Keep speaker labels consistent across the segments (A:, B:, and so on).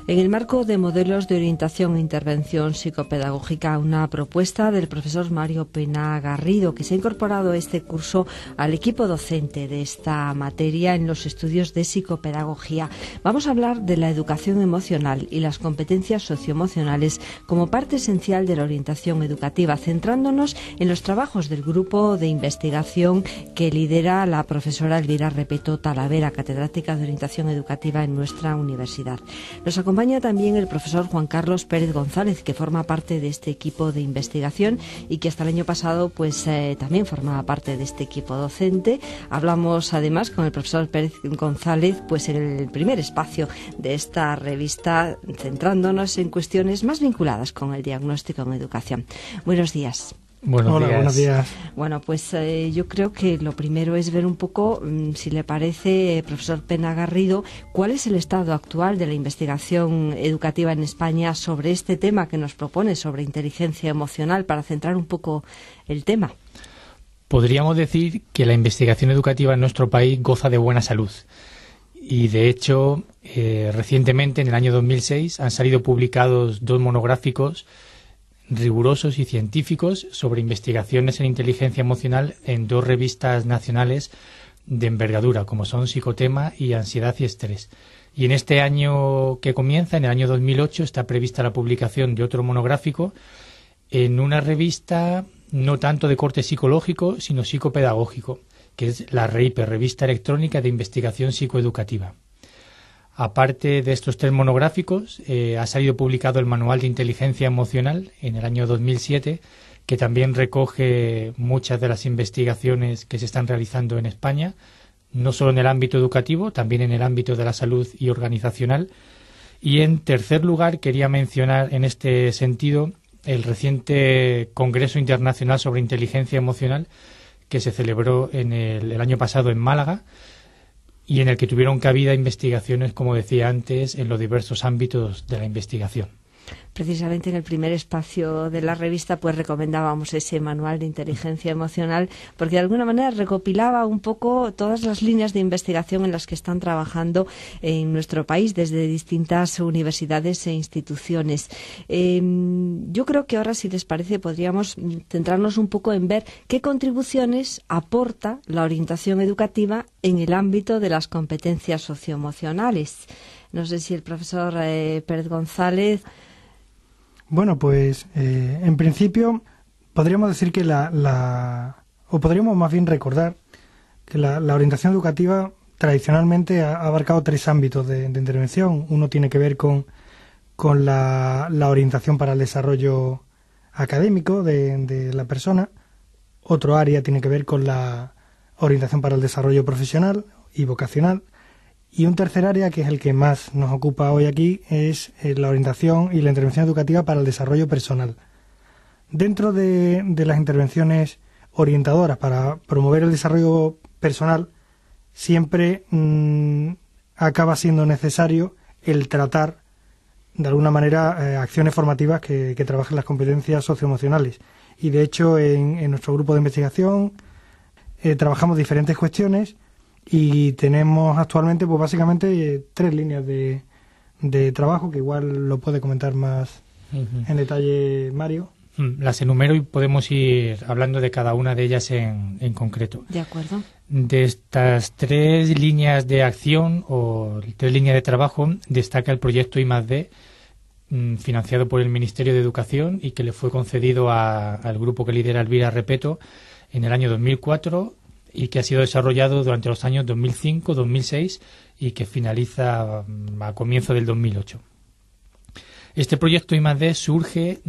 A: En el marco de modelos de orientación e intervención psicopedagógica, una propuesta del profesor Mario Pena Garrido, que se ha incorporado este curso al equipo docente de esta materia en los estudios de psicopedagogía. Vamos a hablar de la educación emocional y las competencias socioemocionales como parte esencial de la orientación educativa, centrándonos en los trabajos del grupo de investigación que lidera la profesora Elvira Repetto Talavera, catedrática de orientación educativa en nuestra universidad. Nos acompaña también el profesor Juan Carlos Pérez González, que forma parte de este equipo de investigación y que hasta el año pasado también formaba parte de este equipo docente. Hablamos además con el profesor Pérez González en el primer espacio de esta revista, centrándonos en cuestiones más vinculadas con el diagnóstico en educación. Buenos días.
B: Buenos días.
A: Bueno, yo creo que lo primero es ver un poco, si le parece, profesor Pena Garrido, cuál es el estado actual de la investigación educativa en España sobre este tema que nos propone, sobre inteligencia emocional, para centrar un poco el tema.
B: Podríamos decir que la investigación educativa en nuestro país goza de buena salud. Y, de hecho, recientemente, en el año 2006, han salido publicados 2 monográficos rigurosos y científicos sobre investigaciones en inteligencia emocional en 2 revistas nacionales de envergadura, como son Psicotema y Ansiedad y Estrés. Y en este año que comienza, en el año 2008, está prevista la publicación de otro monográfico en una revista no tanto de corte psicológico, sino psicopedagógico, que es la REIPE, Revista Electrónica de Investigación Psicoeducativa. Aparte de estos 3 monográficos, ha salido publicado el Manual de Inteligencia Emocional en el año 2007, que también recoge muchas de las investigaciones que se están realizando en España, no solo en el ámbito educativo, también en el ámbito de la salud y organizacional. Y en tercer lugar, quería mencionar en este sentido el reciente Congreso Internacional sobre Inteligencia Emocional, que se celebró el año pasado en Málaga, y en el que tuvieron cabida investigaciones, como decía antes, en los diversos ámbitos de la investigación.
A: Precisamente en el primer espacio de la revista recomendábamos ese manual de inteligencia emocional, porque de alguna manera recopilaba un poco todas las líneas de investigación en las que están trabajando en nuestro país desde distintas universidades e instituciones. Yo creo que ahora, si les parece, podríamos centrarnos un poco en ver qué contribuciones aporta la orientación educativa en el ámbito de las competencias socioemocionales. No sé si el profesor Pérez González.
C: Bueno, en principio podríamos decir que o podríamos más bien recordar que la orientación educativa tradicionalmente ha abarcado 3 ámbitos de intervención. Uno tiene que ver con la orientación para el desarrollo académico de la persona. Otro área tiene que ver con la orientación para el desarrollo profesional y vocacional. Y un tercer área, que es el que más nos ocupa hoy aquí, es la orientación y la intervención educativa para el desarrollo personal. Dentro de las intervenciones orientadoras para promover el desarrollo personal, siempre acaba siendo necesario el tratar, de alguna manera, acciones formativas que trabajen las competencias socioemocionales. Y, de hecho, en nuestro grupo de investigación trabajamos diferentes cuestiones. Y tenemos actualmente, básicamente 3 líneas de trabajo, que igual lo puede comentar más en detalle Mario.
B: Las enumero y podemos ir hablando de cada una de ellas en concreto.
A: De acuerdo.
B: De estas 3 líneas de acción o 3 líneas de trabajo, destaca el proyecto I+D, financiado por el Ministerio de Educación y que le fue concedido al grupo que lidera Elvira Repetto en el año 2004, y que ha sido desarrollado durante los años 2005, 2006 y que finaliza a comienzo del 2008. Este proyecto I+D surge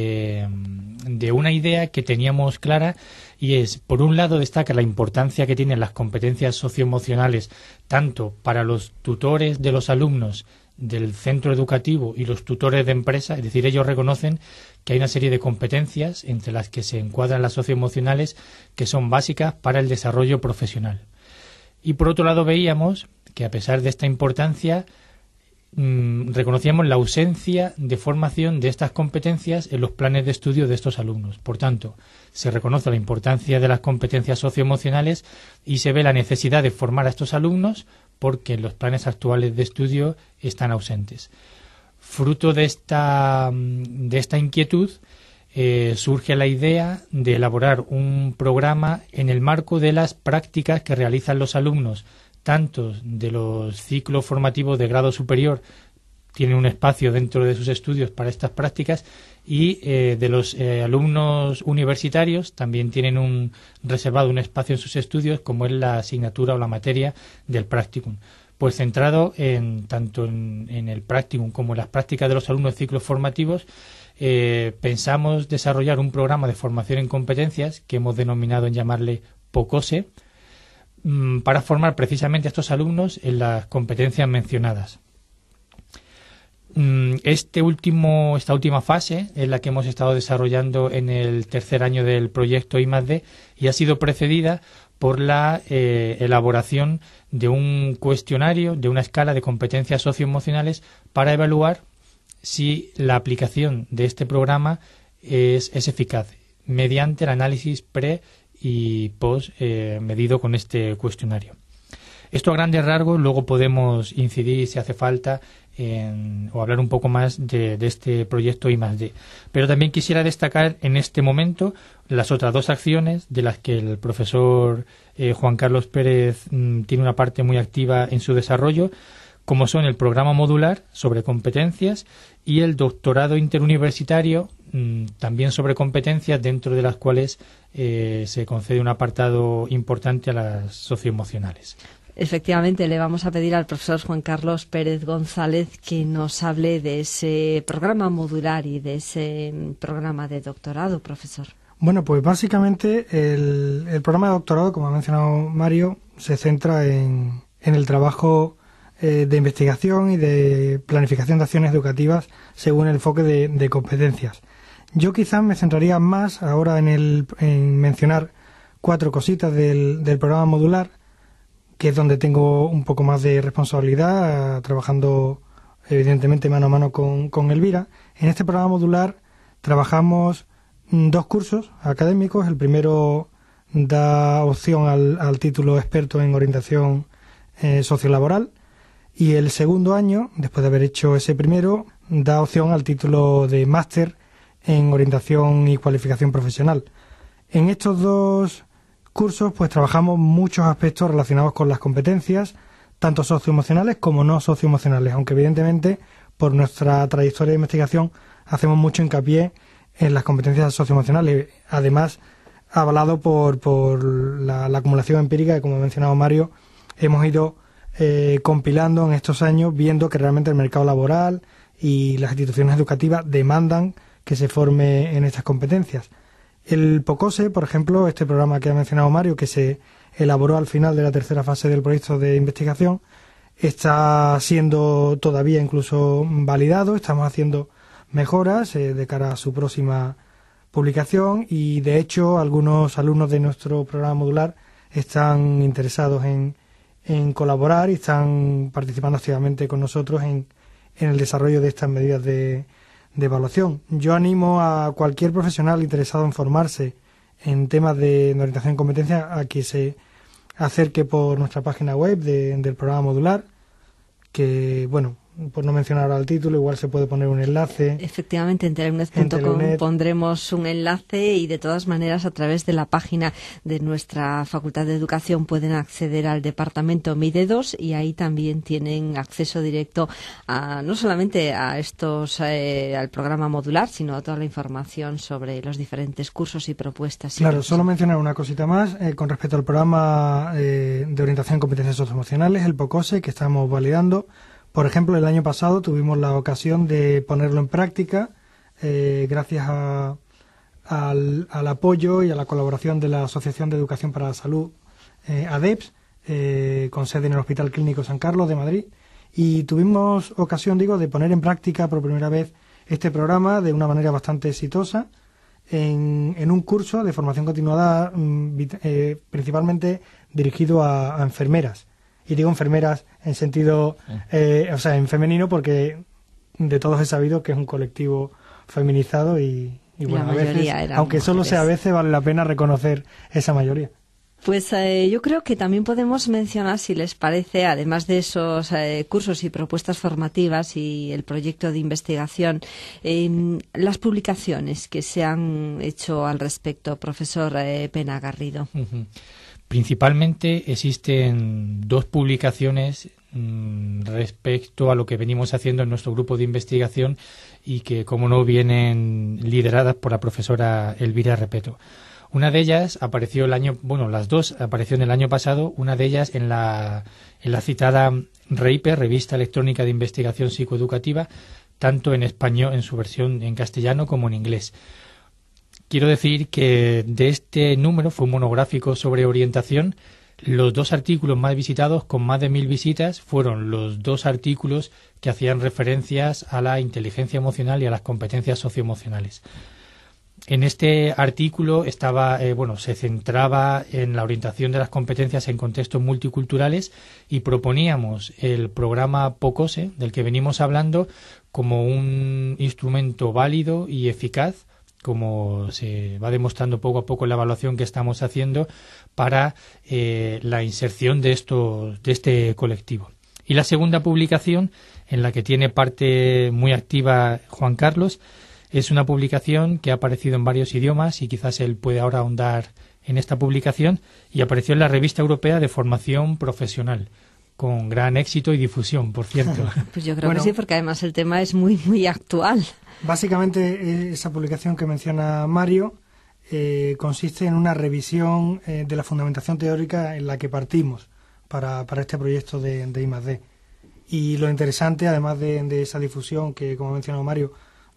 B: de una idea que teníamos clara, y es, por un lado, destaca la importancia que tienen las competencias socioemocionales tanto para los tutores de los alumnos del centro educativo y los tutores de empresa. Es decir, ellos reconocen que hay una serie de competencias entre las que se encuadran las socioemocionales que son básicas para el desarrollo profesional. Y por otro lado veíamos que, a pesar de esta importancia, reconocíamos la ausencia de formación de estas competencias en los planes de estudio de estos alumnos. Por tanto, se reconoce la importancia de las competencias socioemocionales y se ve la necesidad de formar a estos alumnos porque en los planes actuales de estudio están ausentes. Fruto de esta inquietud, surge la idea de elaborar un programa en el marco de las prácticas que realizan los alumnos, tanto de los ciclos formativos de grado superior, tienen un espacio dentro de sus estudios para estas prácticas, y de los alumnos universitarios también tienen reservado un espacio en sus estudios, como es la asignatura o la materia del practicum. Pues centrado tanto en el practicum como en las prácticas de los alumnos de ciclos formativos, pensamos desarrollar un programa de formación en competencias que hemos denominado en llamarle POCOSE, para formar precisamente a estos alumnos en las competencias mencionadas. Esta última fase es la que hemos estado desarrollando en el tercer año del proyecto I+D, y ha sido precedida por la elaboración de un cuestionario, de una escala de competencias socioemocionales, para evaluar si la aplicación de este programa es eficaz, mediante el análisis pre y post medido con este cuestionario. Esto a grandes rasgos. Luego podemos incidir, si hace falta, o hablar un poco más de este proyecto I+D. Pero también quisiera destacar en este momento las otras dos acciones de las que el profesor Juan Carlos Pérez tiene una parte muy activa en su desarrollo, como son el programa modular sobre competencias y el doctorado interuniversitario también sobre competencias, dentro de las cuales se concede un apartado importante a las socioemocionales.
A: Efectivamente, le vamos a pedir al profesor Juan Carlos Pérez González que nos hable de ese programa modular y de ese programa de doctorado, profesor.
C: Bueno, pues básicamente el programa de doctorado, como ha mencionado Mario, se centra en el trabajo de investigación y de planificación de acciones educativas según el enfoque de competencias. Yo quizás me centraría más ahora en mencionar 4 cositas del programa modular, que es donde tengo un poco más de responsabilidad, trabajando evidentemente mano a mano con Elvira. En este programa modular trabajamos 2 cursos académicos. El primero da opción al título experto en orientación sociolaboral, y el segundo año, después de haber hecho ese primero, da opción al título de máster en orientación y cualificación profesional. En estos 2 cursos pues trabajamos muchos aspectos relacionados con las competencias, tanto socioemocionales como no socioemocionales, aunque evidentemente por nuestra trayectoria de investigación hacemos mucho hincapié en las competencias socioemocionales, además avalado por la acumulación empírica que, como ha mencionado Mario, hemos ido compilando en estos años, viendo que realmente el mercado laboral y las instituciones educativas demandan que se forme en estas competencias. El POCOSE, por ejemplo, este programa que ha mencionado Mario, que se elaboró al final de la tercera fase del proyecto de investigación, está siendo todavía incluso validado. Estamos haciendo mejoras de cara a su próxima publicación, y de hecho algunos alumnos de nuestro programa modular están interesados en colaborar y están participando activamente con nosotros en el desarrollo de estas medidas de evaluación. Yo animo a cualquier profesional interesado en formarse en temas de orientación y competencia a que se acerque por nuestra página web del programa modular, que, bueno, por no mencionar ahora el título, igual se puede poner un enlace.
A: Efectivamente, en teleunet.com pondremos un enlace, y de todas maneras a través de la página de nuestra Facultad de Educación pueden acceder al departamento MIDE 2, y ahí también tienen acceso directo no solamente a al programa modular, sino a toda la información sobre los diferentes cursos y propuestas.
C: Claro, solo mencionar una cosita más con respecto al programa de orientación en competencias socioemocionales, el POCOSE, que estamos validando. Por ejemplo, el año pasado tuvimos la ocasión de ponerlo en práctica gracias al apoyo y a la colaboración de la Asociación de Educación para la Salud, ADEPS, con sede en el Hospital Clínico San Carlos de Madrid, y tuvimos ocasión, de poner en práctica por primera vez este programa de una manera bastante exitosa en un curso de formación continuada principalmente dirigido a enfermeras. Y digo enfermeras en sentido, en femenino, porque de todos he sabido que es un colectivo feminizado y bueno, a veces, aunque solo sea a veces, vale la pena reconocer esa mayoría.
A: Pues yo creo que también podemos mencionar, si les parece, además de esos cursos y propuestas formativas y el proyecto de investigación, las publicaciones que se han hecho al respecto, profesor Pena Garrido.
B: Uh-huh. Principalmente existen 2 publicaciones respecto a lo que venimos haciendo en nuestro grupo de investigación y que, como no, vienen lideradas por la profesora Elvira Repeto. Una de ellas apareció las 2 aparecieron el año pasado, una de ellas en la citada REIPE, Revista Electrónica de Investigación Psicoeducativa, tanto en español, en su versión en castellano, como en inglés. Quiero decir que de este número, fue un monográfico sobre orientación, los 2 artículos más visitados, con más de 1000 visitas, fueron los 2 artículos que hacían referencias a la inteligencia emocional y a las competencias socioemocionales. En este artículo se centraba en la orientación de las competencias en contextos multiculturales y proponíamos el programa POCOSE, del que venimos hablando, como un instrumento válido y eficaz, como se va demostrando poco a poco en la evaluación que estamos haciendo, para la inserción de este colectivo. Y la segunda publicación, en la que tiene parte muy activa Juan Carlos, es una publicación que ha aparecido en varios idiomas y quizás él puede ahora ahondar en esta publicación, y apareció en la Revista Europea de Formación Profesional, con gran éxito y difusión, por cierto.
A: Pues yo creo que sí, porque además el tema es muy, muy actual.
C: Básicamente, esa publicación que menciona Mario consiste en una revisión de la fundamentación teórica en la que partimos para este proyecto de I+D. Y lo interesante, además de esa difusión que, como ha mencionado Mario,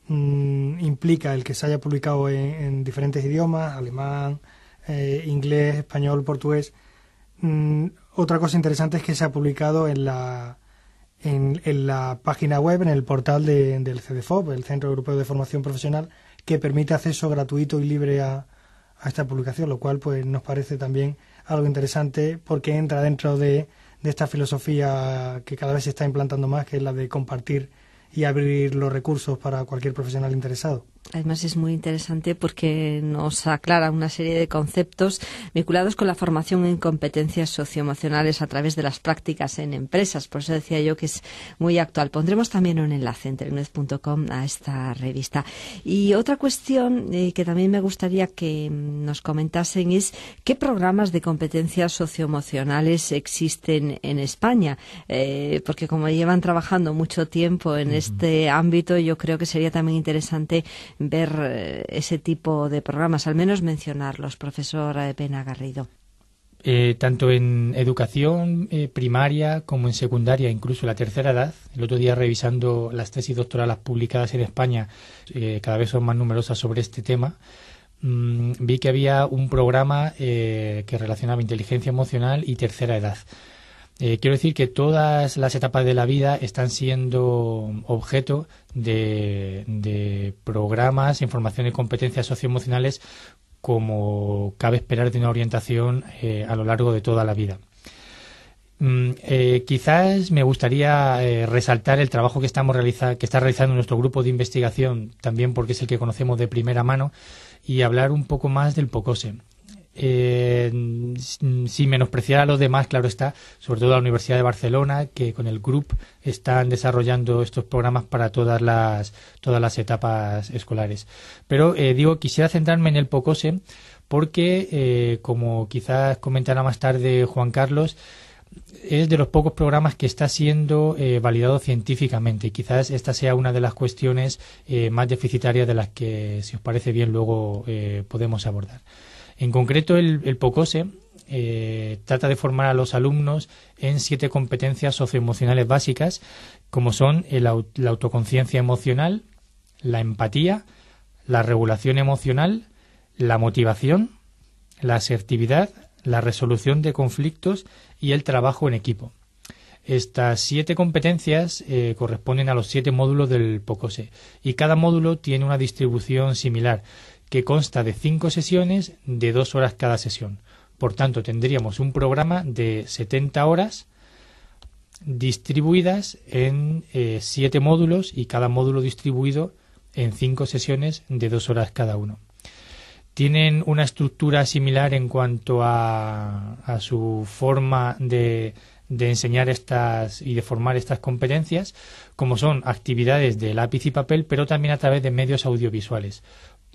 C: implica el que se haya publicado en diferentes idiomas, alemán, inglés, español, portugués. Otra cosa interesante es que se ha publicado en la página web, en el portal del CEDEFOP, el Centro Europeo de Formación Profesional, que permite acceso gratuito y libre a esta publicación, lo cual pues nos parece también algo interesante, porque entra dentro de esta filosofía que cada vez se está implantando más, que es la de compartir y abrir los recursos para cualquier profesional interesado.
A: Además es muy interesante porque nos aclara una serie de conceptos vinculados con la formación en competencias socioemocionales a través de las prácticas en empresas. Por eso decía yo que es muy actual. Pondremos también un enlace en telenuez.com a esta revista. Y otra cuestión que también me gustaría que nos comentasen es qué programas de competencias socioemocionales existen en España. Porque como llevan trabajando mucho tiempo en este ámbito, yo creo que sería también interesante ver ese tipo de programas, al menos mencionarlos, profesor Pena Garrido.
B: Tanto en educación primaria como en secundaria, incluso en la tercera edad. El otro día, revisando las tesis doctorales publicadas en España, cada vez son más numerosas sobre este tema, vi que había un programa que relacionaba inteligencia emocional y tercera edad. Quiero decir que todas las etapas de la vida están siendo objeto de programas, información y competencias socioemocionales, como cabe esperar de una orientación a lo largo de toda la vida. Quizás me gustaría resaltar el trabajo que está realizando nuestro grupo de investigación, también porque es el que conocemos de primera mano, y hablar un poco más del POCOSE. Sin menospreciar a los demás, claro está, sobre todo la Universidad de Barcelona, que con el GRUP están desarrollando estos programas para todas las etapas escolares. Pero quisiera centrarme en el POCOSE porque, como quizás comentará más tarde Juan Carlos, es de los pocos programas que está siendo validado científicamente, y quizás esta sea una de las cuestiones más deficitarias de las que, si os parece bien, luego podemos abordar. En concreto, el POCOSE trata de formar a los alumnos en 7 competencias socioemocionales básicas, como son la autoconciencia emocional, la empatía, la regulación emocional, la motivación, la asertividad, la resolución de conflictos y el trabajo en equipo. Estas 7 competencias corresponden a los 7 módulos del POCOSE, y cada módulo tiene una distribución similar, que consta de 5 sesiones de 2 horas cada sesión. Por tanto, tendríamos un programa de 70 horas distribuidas en 7 módulos, y cada módulo distribuido en 5 sesiones de 2 horas cada uno. tienen una estructura similar en cuanto a su forma de enseñar y de formar estas competencias, como son actividades de lápiz y papel, pero también a través de medios audiovisuales.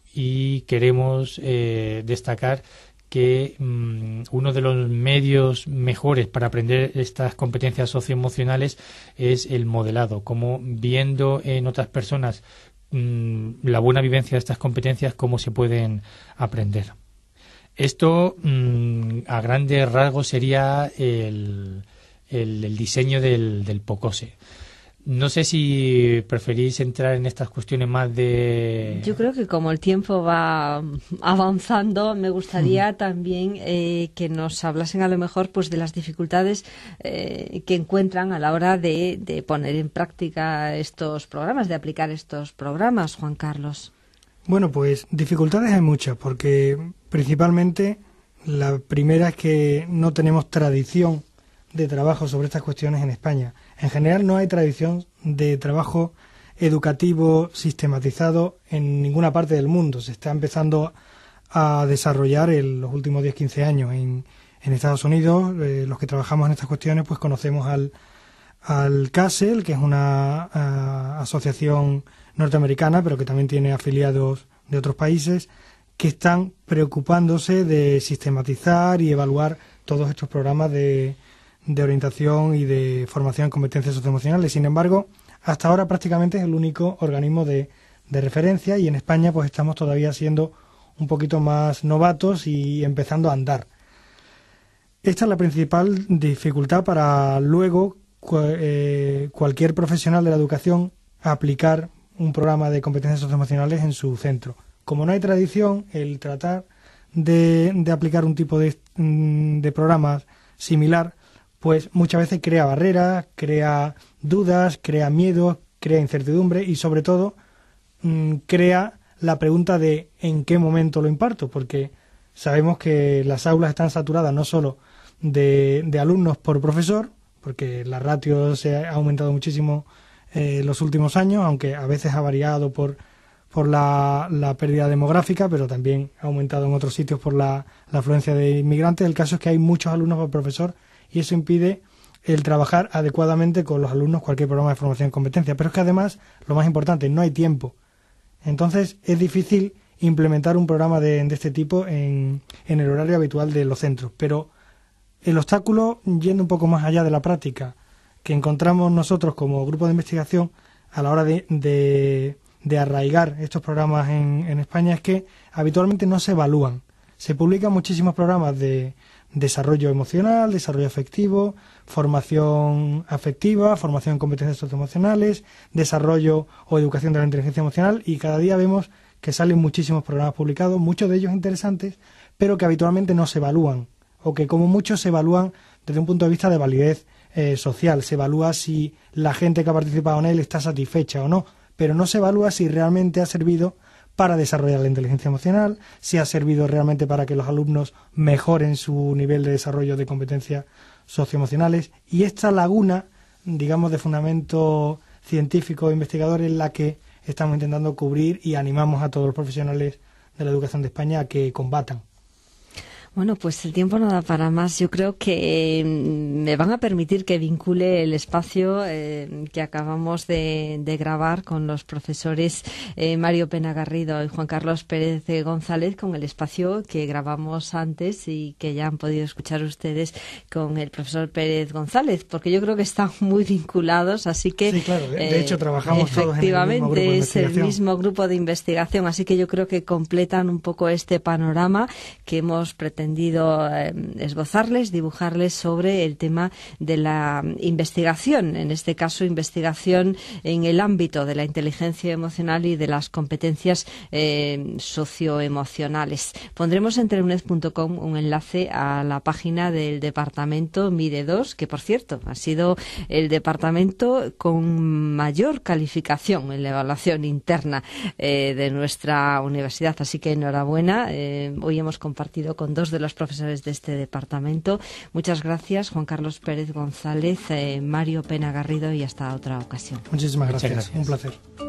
B: Y queremos destacar que uno de los medios mejores para aprender estas competencias socioemocionales es el modelado, como viendo en otras personas la buena vivencia de estas competencias, cómo se pueden aprender. Esto, a grandes rasgos, sería el diseño del POCOSE. No sé si preferís entrar en estas cuestiones más de...
A: Yo creo que como el tiempo va avanzando, me gustaría también que nos hablasen a lo mejor pues de las dificultades que encuentran a la hora de poner en práctica estos programas, de aplicar estos programas, Juan Carlos.
C: Bueno, pues dificultades hay muchas, porque principalmente la primera es que no tenemos tradición de trabajo sobre estas cuestiones en España. En general no hay tradición de trabajo educativo sistematizado en ninguna parte del mundo. Se está empezando a desarrollar en los últimos 10-15 años. En Estados Unidos, los que trabajamos en estas cuestiones, pues conocemos al CASEL, que es una asociación norteamericana, pero que también tiene afiliados de otros países, que están preocupándose de sistematizar y evaluar todos estos programas de orientación y de formación en competencias socioemocionales. Sin embargo, hasta ahora prácticamente es el único organismo de referencia, y en España pues estamos todavía siendo un poquito más novatos y empezando a andar. Esta es la principal dificultad para luego cualquier profesional de la educación aplicar un programa de competencias socioemocionales en su centro. Como no hay tradición, el tratar de aplicar un tipo de programas similar, pues muchas veces crea barreras, crea dudas, crea miedos, crea incertidumbre y sobre todo crea la pregunta de ¿en qué momento lo imparto? Porque sabemos que las aulas están saturadas no solo de alumnos por profesor, porque la ratio se ha aumentado muchísimo los últimos años, aunque a veces ha variado por la pérdida demográfica, pero también ha aumentado en otros sitios por la afluencia de inmigrantes. El caso es que hay muchos alumnos por profesor y eso impide el trabajar adecuadamente con los alumnos cualquier programa de formación en competencia. Pero es que además, lo más importante, no hay tiempo. Entonces es difícil implementar un programa de este tipo en el horario habitual de los centros. Pero el obstáculo, yendo un poco más allá de la práctica, que encontramos nosotros como grupo de investigación a la hora de arraigar estos programas en España, es que habitualmente no se evalúan. Se publican muchísimos programas de desarrollo emocional, desarrollo afectivo, formación afectiva, formación en competencias socioemocionales, desarrollo o educación de la inteligencia emocional, y cada día vemos que salen muchísimos programas publicados, muchos de ellos interesantes, pero que habitualmente no se evalúan, o que como muchos se evalúan desde un punto de vista de validez social. Se evalúa si la gente que ha participado en él está satisfecha o no, pero no se evalúa si realmente ha servido para desarrollar la inteligencia emocional, si ha servido realmente para que los alumnos mejoren su nivel de desarrollo de competencias socioemocionales. Y esta laguna, digamos, de fundamento científico e investigador es la que estamos intentando cubrir y animamos a todos los profesionales de la educación de España a que combatan.
A: Bueno, pues el tiempo no da para más. Yo creo que me van a permitir que vincule el espacio que acabamos de grabar con los profesores Mario Pena Garrido y Juan Carlos Pérez González con el espacio que grabamos antes y que ya han podido escuchar ustedes con el profesor Pérez González, porque yo creo que están muy vinculados, así que...
C: Sí, claro, de hecho trabajamos todos en el mismo grupo de investigación.
A: Efectivamente, es el mismo grupo de investigación, así que yo creo que completan un poco este panorama que hemos pretendido esbozarles, dibujarles sobre el tema de la investigación, en este caso investigación en el ámbito de la inteligencia emocional y de las competencias socioemocionales. Pondremos en teleuned.com un enlace a la página del departamento MIDE 2, que por cierto ha sido el departamento con mayor calificación en la evaluación interna de nuestra universidad, así que enhorabuena. Hoy hemos compartido con dos de los profesores de este departamento. Muchas gracias, Juan Carlos Pérez González, Mario Pena Garrido, y hasta otra ocasión.
C: Muchísimas gracias. Un placer.